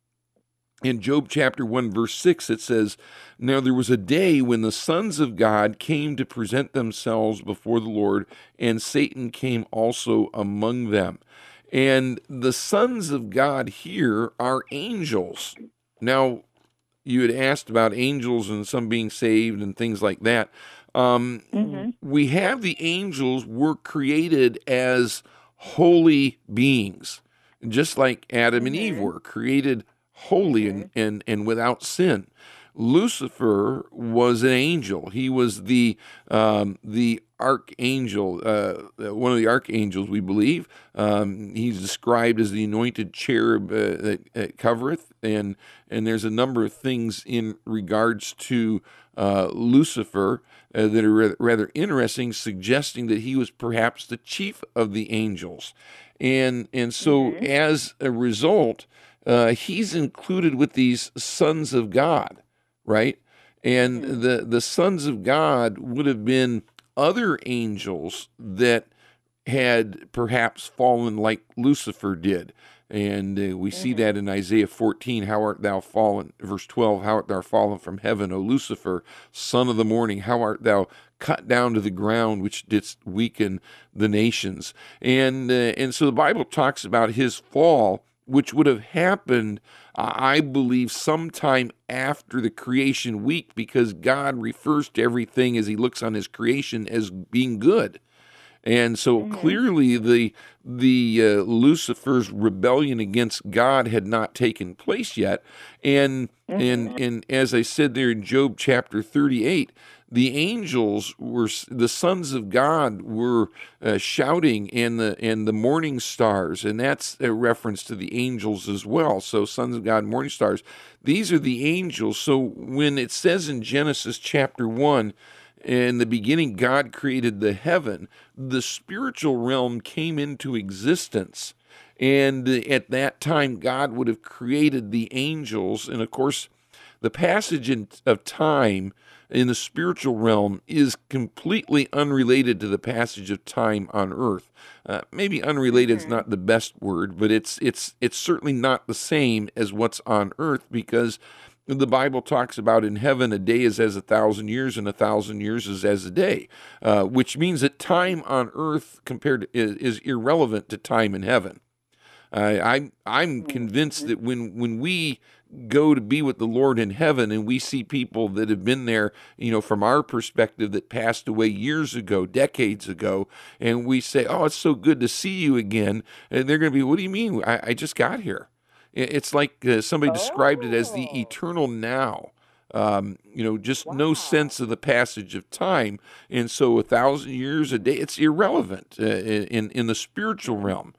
In Job chapter one, verse six, it says, "Now there was a day when the sons of God came to present themselves before the Lord, and Satan came also among them." And the sons of God here are angels. Now, you had asked about angels and some being saved and things like that. Um, mm-hmm. We have the angels were created as holy beings, just like Adam mm-hmm. and Eve were created holy and, and, and without sin. Lucifer was an angel. He was the um, the archangel, uh, one of the archangels, we believe. Um, he's described as the anointed cherub uh, that, that covereth, and and there's a number of things in regards to uh, Lucifer uh, that are rather, rather interesting, suggesting that he was perhaps the chief of the angels, and and so mm-hmm. as a result, uh, he's included with these sons of God. Right? And mm-hmm. the, the sons of God would have been other angels that had perhaps fallen like Lucifer did. And uh, we see that in Isaiah fourteen, how art thou fallen, verse twelve, how art thou fallen from heaven, O Lucifer, son of the morning, how art thou cut down to the ground, which didst weaken the nations. And, uh, and so the Bible talks about his fall, which would have happened, uh, I believe, sometime after the creation week, because God refers to everything as he looks on his creation as being good. And so mm-hmm. clearly the the uh, Lucifer's rebellion against God had not taken place yet. And, mm-hmm. and, and as I said there in Job chapter thirty-eight, the angels were, the sons of God were uh, shouting, and the and the morning stars, and that's a reference to the angels as well. So sons of God, morning stars, these are the angels. So when it says in Genesis chapter one, in the beginning, God created the heaven, the spiritual realm came into existence. And at that time, God would have created the angels. And of course, the passage in, of time in the spiritual realm is completely unrelated to the passage of time on earth. Uh, maybe unrelated mm-hmm. is not the best word, but it's it's it's certainly not the same as what's on earth, because the Bible talks about in heaven a day is as a thousand years, and a thousand years is as a day, uh, which means that time on earth compared to, is, is irrelevant to time in heaven. Uh, I, I'm convinced that when when we go to be with the Lord in heaven, and we see people that have been there, you know, from our perspective, that passed away years ago, decades ago, and we say, "Oh, it's so good to see you again," and they're going to be, "What do you mean? I, I just got here." It's like uh, somebody described it as the eternal now. Um, you know, just wow. no sense of the passage of time. And so a thousand years a day, it's irrelevant uh, in, in the spiritual realm.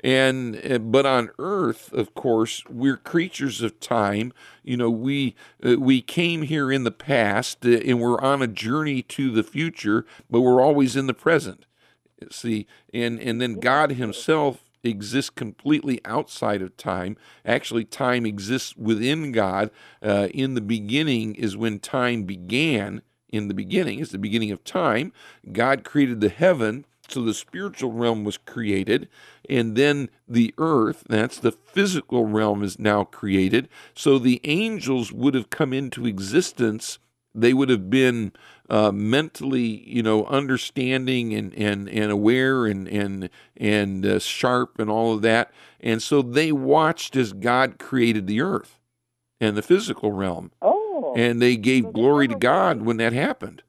And uh, but on earth, of course, we're creatures of time. You know, we uh, we came here in the past, uh, and we're on a journey to the future, but we're always in the present. See, and, and then God himself exists completely outside of time. Actually, time exists within God. Uh, in the beginning is when time began. In the beginning is the beginning of time. God created the heaven, so the spiritual realm was created, and then the earth, that's the physical realm, is now created. So the angels would have come into existence. They would have been uh, mentally, you know, understanding and and, and aware and and and uh, sharp and all of that. And so they watched as God created the earth and the physical realm. Oh, and they gave so glory they to God when that happened.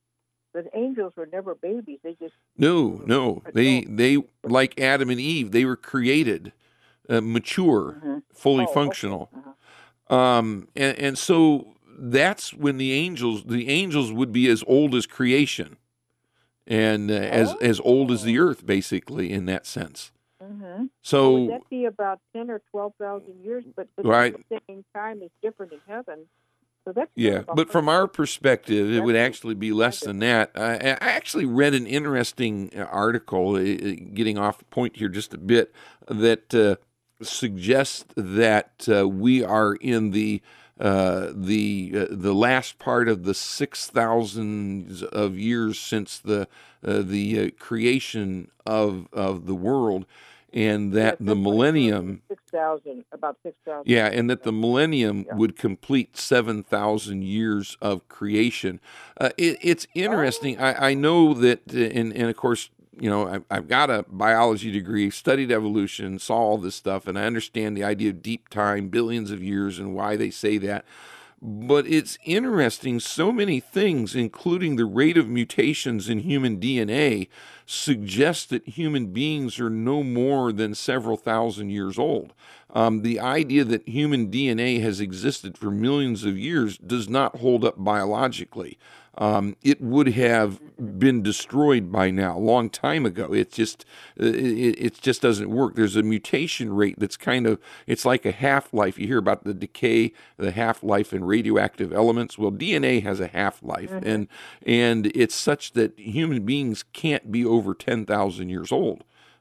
The angels were never babies. They just no, no. They they like Adam and Eve. They were created, uh, mature, mm-hmm. fully oh, functional, okay. uh-huh. um, and and so. That's when the angels, the angels would be as old as creation, and uh, as oh. as old as the earth, basically, in that sense. Mm-hmm. So well, would that be about ten or twelve thousand years? But, but right. at the same time, is different in heaven. So that's yeah. But from our perspective, it would actually be less than that. I, I actually read an interesting article, uh, getting off point here just a bit, that uh, suggests that uh, we are in the Uh, the uh, the last part of the six thousands of years since the uh, the uh, creation of of the world, and that yeah, the millennium six thousand about six thousand yeah, and that the millennium yeah. would complete seven thousand years of creation. Uh, it, it's interesting. Oh. I, I know that, uh, and and of course. You know, I, I've got a biology degree, studied evolution, saw all this stuff, and I understand the idea of deep time, billions of years, and why they say that. But it's interesting, so many things, including the rate of mutations in human D N A, suggest that human beings are no more than several thousand years old. Um, the idea that human D N A has existed for millions of years does not hold up biologically. Um, it would have been destroyed by now, a long time ago. It just it, it just doesn't work. There's a mutation rate that's kind of, it's like a half-life. You hear about the decay, the half-life in radioactive elements. Well, D N A has a half-life, mm-hmm. and and it's such that human beings can't be over ten thousand years old.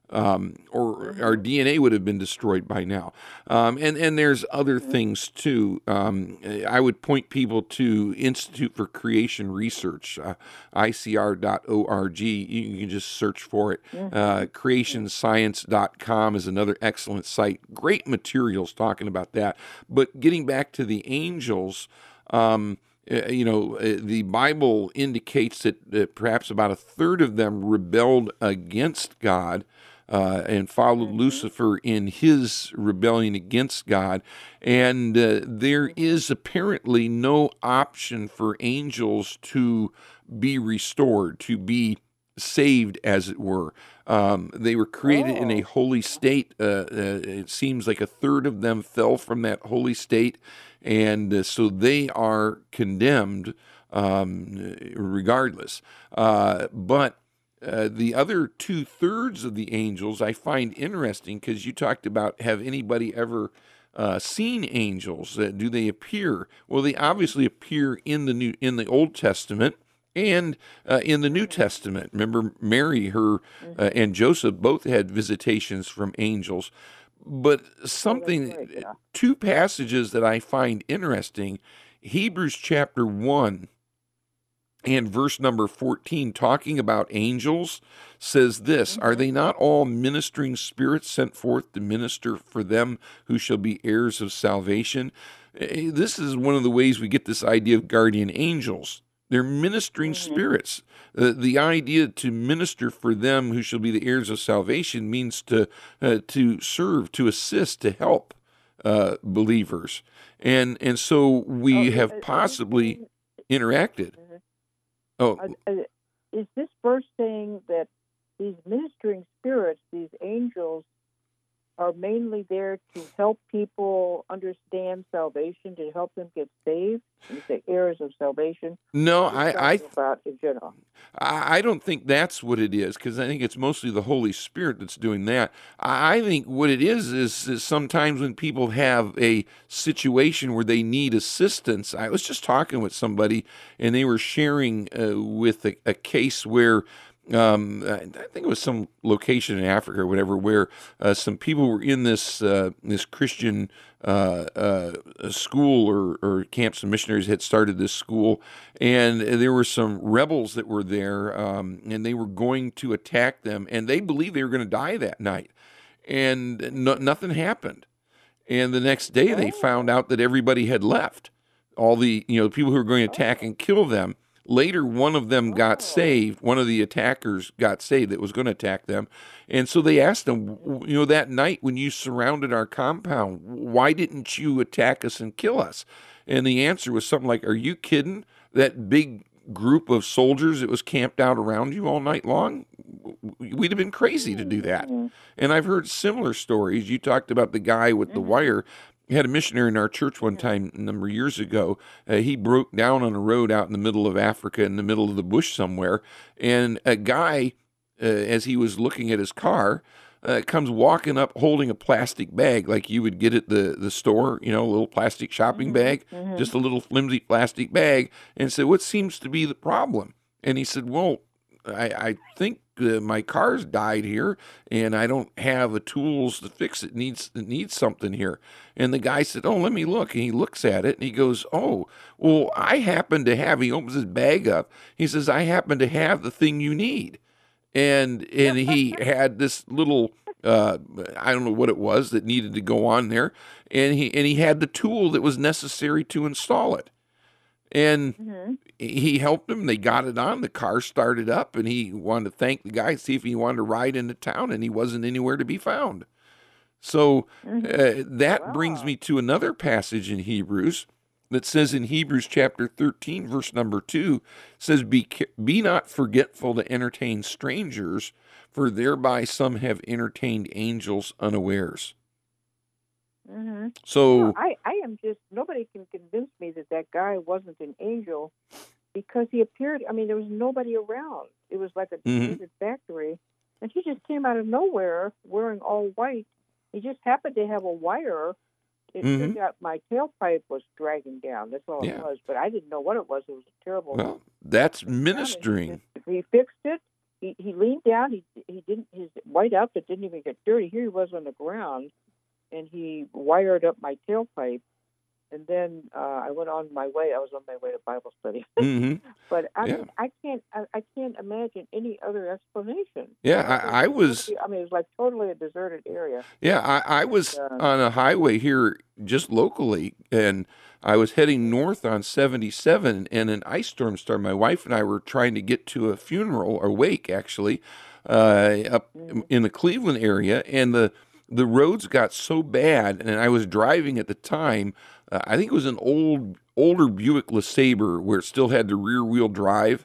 Um, or our D N A would have been destroyed by now. Um, and, and there's other things too. Um, I would point people to Institute for Creation Research, uh, I C R dot org. You can just search for it. Uh, creation science dot com is another excellent site. Great materials talking about that. But getting back to the angels, um, uh, you know, uh, the Bible indicates that uh, perhaps about a third of them rebelled against God. Uh, and followed mm-hmm. Lucifer in his rebellion against God. And uh, there is apparently no option for angels to be restored, to be saved, as it were. Um, they were created oh. in a holy state. Uh, uh, it seems like a third of them fell from that holy state. And uh, so they are condemned um, regardless. Uh, but Uh, the other two-thirds of the angels I find interesting because you talked about, have anybody ever uh, seen angels? Uh, do they appear? Well, they obviously appear in the new in the Old Testament and uh, in the New Testament. Remember, Mary, her uh, and Joseph both had visitations from angels. But something, oh, right, yeah. two passages that I find interesting, Hebrews chapter one, and verse number fourteen, talking about angels, says this, mm-hmm. Are they not all ministering spirits sent forth to minister for them who shall be heirs of salvation? This is one of the ways we get this idea of guardian angels. They're ministering mm-hmm. spirits. Uh, the idea to minister for them who shall be the heirs of salvation means to uh, to serve, to assist, to help uh, believers. And, and so we oh, have possibly interacted. Mm-hmm. Oh, uh, is this verse saying that these ministering spirits, these angels, are mainly there to help people understand salvation, to help them get saved? You say heirs of salvation. No, I, I, about in general. I, I don't think that's what it is, because I think it's mostly the Holy Spirit that's doing that. I, I think what it is, is is sometimes when people have a situation where they need assistance. I was just talking with somebody, and they were sharing uh, with a, a case where. Um, I think it was some location in Africa or whatever, where uh, some people were in this uh, this Christian uh, uh, school or, or camps and missionaries had started this school, and there were some rebels that were there, um, and they were going to attack them, and they believed they were going to die that night, and no, nothing happened. And the next day, they found out that everybody had left. All the you know the people who were going to attack and kill them. Later, one of them got saved. One of the attackers got saved that was going to attack them. And so they asked him, you know, that night when you surrounded our compound, why didn't you attack us and kill us? And the answer was something like, are you kidding? That big group of soldiers that was camped out around you all night long? We'd have been crazy to do that. And I've heard similar stories. You talked about the guy with the wire. We had a missionary in our church one time a number of years ago. Uh, he broke down on a road out in the middle of Africa, in the middle of the bush somewhere, and a guy, uh, as he was looking at his car, uh, comes walking up holding a plastic bag like you would get at the, the store, you know, a little plastic shopping mm-hmm. bag, mm-hmm. just a little flimsy plastic bag, and said, what seems to be the problem? And he said, well, I, I think uh, my car's died here, and I don't have the tools to fix it. It needs it needs something here. And the guy said, oh, let me look. And he looks at it, and he goes, oh, well, I happen to have, he opens his bag up. He says, I happen to have the thing you need. And and he had this little, uh, I don't know what it was that needed to go on there, and he and he had the tool that was necessary to install it. And mm-hmm. he helped him. They got it on. The car started up, and he wanted to thank the guy, see if he wanted to ride into town, and he wasn't anywhere to be found. So mm-hmm. uh, that wow. brings me to another passage in Hebrews that says in Hebrews chapter thirteen, verse number two, says, Be, be not forgetful to entertain strangers, for thereby some have entertained angels unawares. Mm-hmm. So well, I, I am just, nobody can convince me that that guy wasn't an angel, because he appeared, I mean, there was nobody around. It was like a deserted mm-hmm. factory, and he just came out of nowhere wearing all white. He just happened to have a wire. It mm-hmm. turned out my tailpipe was dragging down. That's all yeah. it was, but I didn't know what it was. It was a terrible. Well, that's ministering. He, he fixed it, he, he leaned down. He he didn't. His white outfit didn't even get dirty. Here he was on the ground, and he wired up my tailpipe. And then uh, I went on my way. I was on my way to Bible study. Mm-hmm. But I Yeah. mean, I can't. I, I can't imagine any other explanation. Yeah, I, I was. I mean, it was like totally a deserted area. Yeah, I, I was Uh, on a highway here just locally, and I was heading north on seventy-seven, and an ice storm started. My wife and I were trying to get to a funeral, or wake actually, uh, up in the Cleveland area, and the the roads got so bad, and I was driving at the time. Uh, I think it was an old older Buick LeSabre where it still had the rear wheel drive,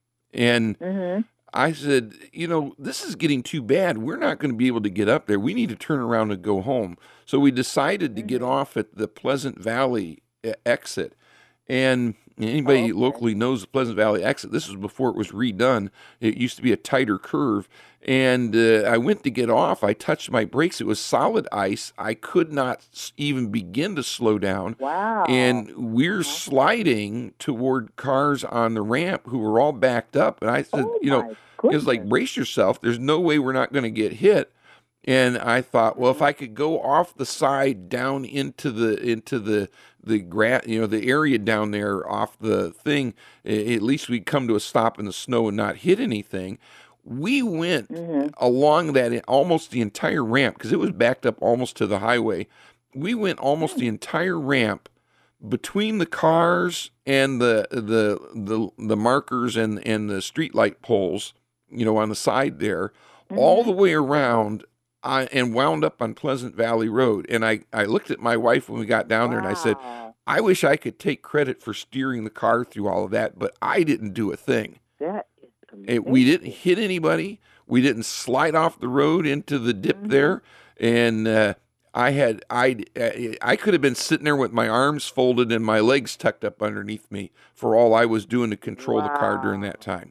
and mm-hmm. I said, you know, this is getting too bad. We're not going to be able to get up there. We need to turn around and go home. So we decided to get off at the Pleasant Valley uh, exit. And anybody Oh, okay. locally knows the Pleasant Valley exit. This was before it was redone. It used to be a tighter curve. And uh, I went to get off. I touched my brakes. It was solid ice. I could not s- even begin to slow down. Wow. And we're sliding toward cars on the ramp who were all backed up. And I said, oh you know, my it was goodness. like, brace yourself. There's no way we're not going to get hit. And I thought, well, if I could go off the side down into the into the the gra- you know, the area down there off the thing, a- at least we'd come to a stop in the snow and not hit anything. We went Mhm. along that almost the entire ramp because it was backed up almost to the highway. We went almost the entire ramp between the cars and the the the the markers and and the streetlight poles, you know, on the side there, all the way around. I, and wound up on Pleasant Valley Road. And I, I looked at my wife when we got down there and I said, Wow. I wish I could take credit for steering the car through all of that, but I didn't do a thing. That is amazing. It, we didn't hit anybody. We didn't slide off the road into the dip Mhm. there. And uh, I had I I could have been sitting there with my arms folded and my legs tucked up underneath me for all I was doing to control the car during Wow. that time.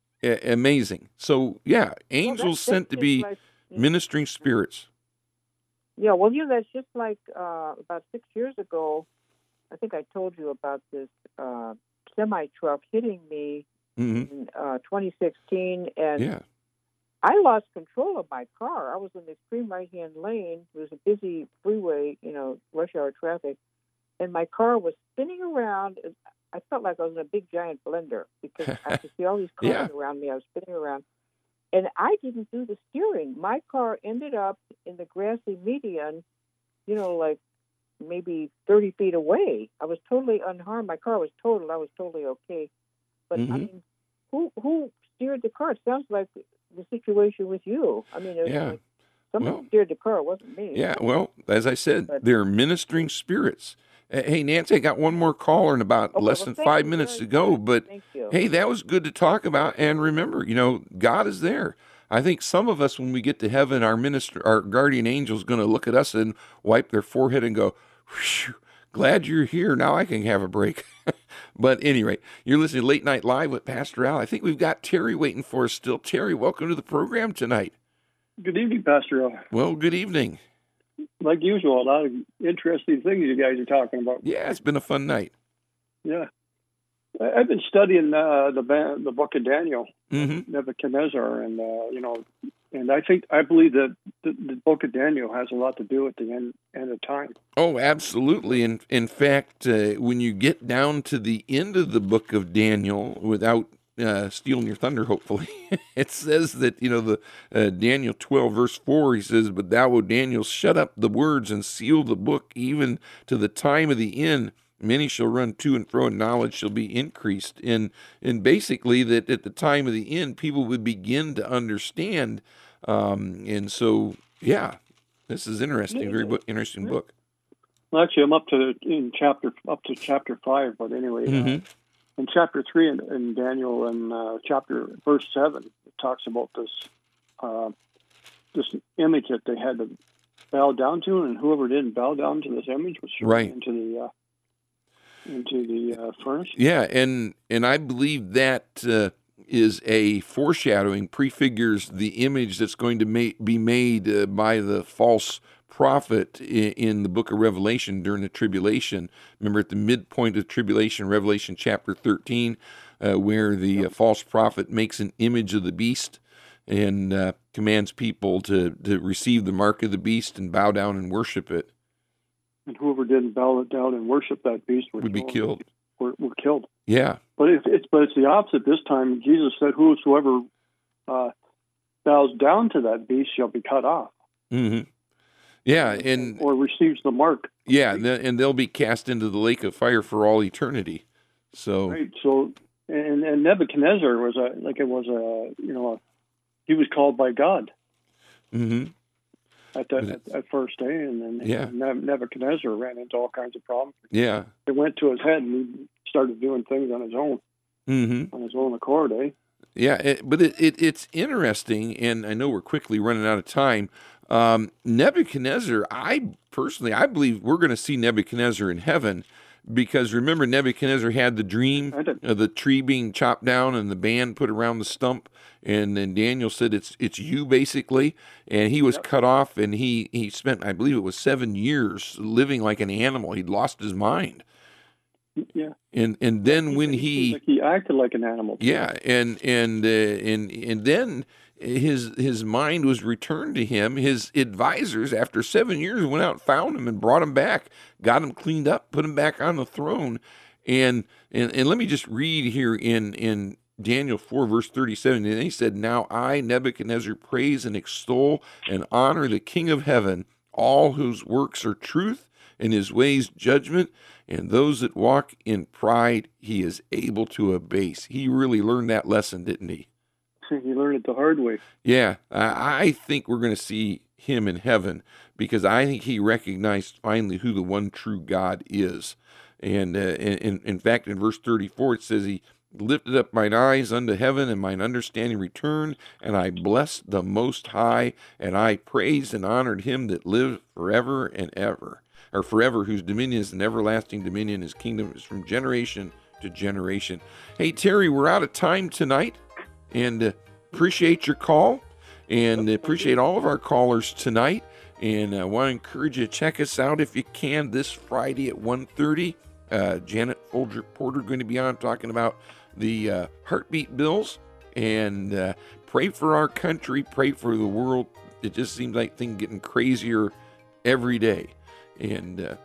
A- amazing. So yeah, Well, angels that's, sent that's to just be like, ministering spirits. yeah, well, you know, that's just like uh, about six years ago. I think I told you about this uh, semi truck hitting me hmm in uh, twenty sixteen, and Yeah. I lost control of my car. I was in the extreme right hand lane. It was a busy freeway, you know, rush hour traffic, and my car was spinning around. I felt like I was in a big giant blender because I could see all these cars Yeah. around me. I was spinning around. And I didn't do the steering. My car ended up in the grassy median, you know, like maybe thirty feet away. I was totally unharmed. My car was totaled. I was totally okay. But, Mhm. I mean, who who steered the car? It sounds like the situation with you. I mean, it was Yeah. like someone Well, steered the car. It wasn't me. Yeah, well, as I said, But- they're ministering spirits. Uh, Hey, Nancy, I got one more caller in about Okay, less well, than thank five you minutes very to go. much. But Thank you. hey, that was good to talk about. And remember, you know, God is there. I think some of us, when we get to heaven, our minister, our guardian angel is going to look at us and wipe their forehead and go, "Whew, glad you're here. Now I can have a break." But anyway, you're listening to Late Night Live with Pastor Al. I think we've got Terry waiting for us still. Terry, welcome to the program tonight. Good evening, Pastor Al. Well, good evening. Like usual, a lot of interesting things you guys are talking about. Yeah, it's been a fun night. Yeah. I- I've been studying uh, the ba- the book of Daniel, hmm Nebuchadnezzar, and, uh, you know, and I think, I believe that the, the book of Daniel has a lot to do with the end, end of time. Oh, absolutely. In in fact, uh, when you get down to the end of the book of Daniel, without uh, stealing your thunder, hopefully, it says that, you know, the uh, Daniel twelve, verse four, he says, "But thou, O Daniel, shut up the words and seal the book, even to the time of the end. Many shall run to and fro, and knowledge shall be increased." And and basically that at the time of the end, people would begin to understand. Um, and so, yeah, this is interesting. Very book, interesting book. Well, actually, I'm up to in chapter up to chapter five, but anyway, uh, Mhm. in chapter three in, in Daniel, and uh, chapter verse seven, it talks about this uh, this image that they had to bow down to, and whoever didn't bow down to this image was thrown Right. into the uh, into the uh, furnace. Yeah, and and I believe that uh, is a foreshadowing, prefigures the image that's going to ma- be made uh, by the false prophet in, in the book of Revelation during the tribulation. Remember, at the midpoint of tribulation, Revelation chapter thirteen, uh, where the uh, false prophet makes an image of the beast. and uh, commands people to, to receive the mark of the beast and bow down and worship it. And whoever didn't bow down and worship that beast would, would be killed. Were, were killed. Yeah. But it's, it's but it's the opposite this time. Jesus said, "Whosoever uh, bows down to that beast shall be cut off." Mm-hmm. Yeah, and or receives the mark. Yeah, and they'll be cast into the lake of fire for all eternity. So right. So and, and Nebuchadnezzar was a like it was a you know a, he was called by God. Mm-hmm. At that at, at first day, and then yeah. Nebuchadnezzar ran into all kinds of problems. Yeah, it went to his head, and he started doing things on his own, mm-hmm. on his own accord, eh? Yeah, it, but it, it, it's interesting, and I know we're quickly running out of time. Um, Nebuchadnezzar, I personally, I believe we're going to see Nebuchadnezzar in heaven, because remember, Nebuchadnezzar had the dream of the tree being chopped down and the band put around the stump, and then Daniel said it's it's you basically, and he was yep. cut off, and he, he spent, I believe it was seven years living like an animal. He'd lost his mind. Yeah, and and then when he like he acted like an animal. Too. Yeah, and and uh, and and then his his mind was returned to him. His advisors, after seven years, went out and found him and brought him back, got him cleaned up, put him back on the throne. And and, and let me just read here in in Daniel four, verse thirty-seven. And he said, "Now I, Nebuchadnezzar, praise and extol and honor the King of heaven, all whose works are truth and his ways judgment, and those that walk in pride he is able to abase." He really learned that lesson, didn't he? He learned it the hard way. Yeah, I, I think we're going to see him in heaven, because I think he recognized finally who the one true God is. And uh, in, in fact, in verse thirty-four, it says, "He lifted up mine eyes unto heaven, and mine understanding returned, and I blessed the Most High, and I praised and honored him that lived forever and ever." Or forever, whose dominion is an everlasting dominion, his kingdom is from generation to generation. Hey, Terry, we're out of time tonight, and uh, appreciate your call, and appreciate all of our callers tonight, and I want to encourage you to check us out if you can this Friday at one thirty. Uh, Janet Folger Porter going to be on talking about the uh, heartbeat bills, and uh, pray for our country, pray for the world. It just seems like things getting crazier every day. And uh,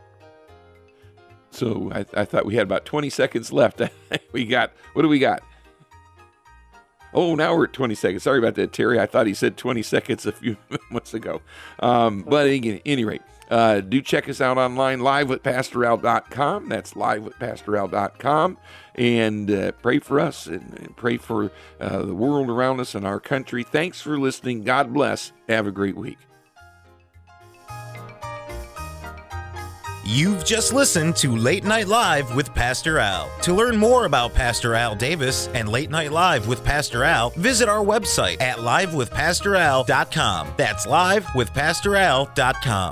so I, I thought we had about twenty seconds left. we got, what do we got? Oh, now we're at twenty seconds. Sorry about that, Terry. I thought he said twenty seconds a few months ago. Um, but again, at any rate, uh, do check us out online, live with pastor al dot com. That's live with pastor al dot com. And uh, pray for us, and, and pray for uh, the world around us and our country. Thanks for listening. God bless. Have a great week. You've just listened to Late Night Live with Pastor Al. To learn more about Pastor Al Davis and Late Night Live with Pastor Al, visit our website at live with pastor al dot com. That's live with pastor al dot com.